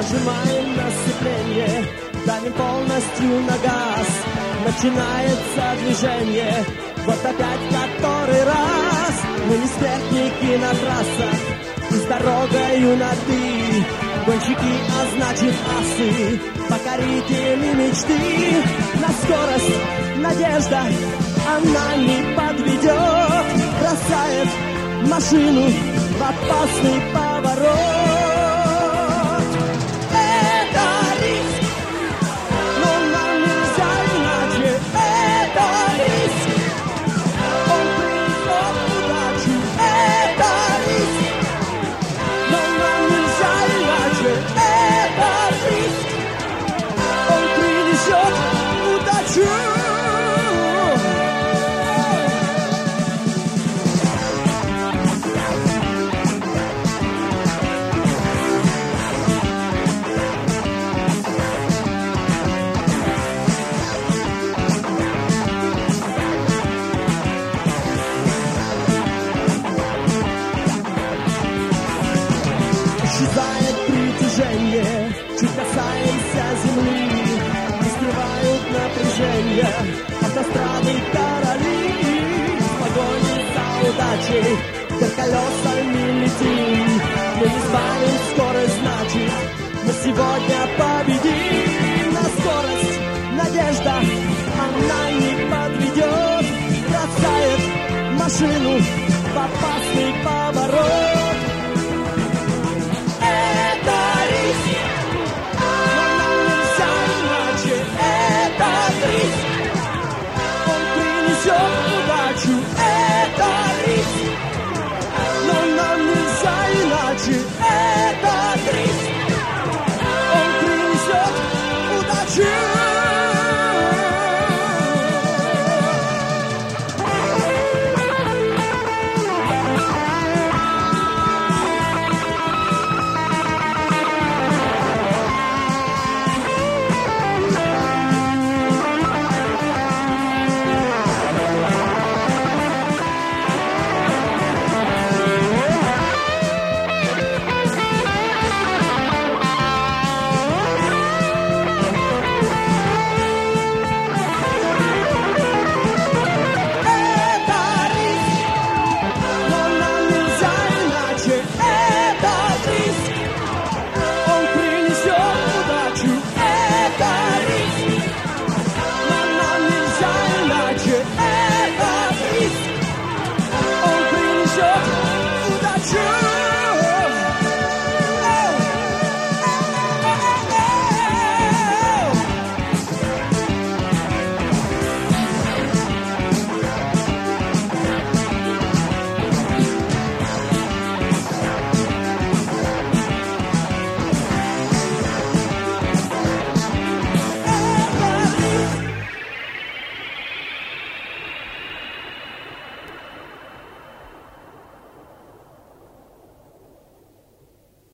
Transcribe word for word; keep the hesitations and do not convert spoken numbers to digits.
Нажимаем на сцепление, давим полностью на газ. Начинается движение, вот опять который раз. Мы не техники на трассах, и с дорогою на «ты». Гонщики, а значит асы, покорители мечты. На скорость надежда, она не подведет. Бросает машину в опасный поворот. Это риск, но нам нельзя иначе. Это риск, он принесет удачу. Это риск, но нам нельзя иначе. Это риск, он принесет удачу. Исчезает притяжение, чуть касаемся земли. Не скрывают напряжение автострады короли. В погоне за удачей вверх колесами летим. Мы не сбавим скорость, значит мы сегодня победим. На скорость надежда, она не подведет. Бросает машину в опасный поворот.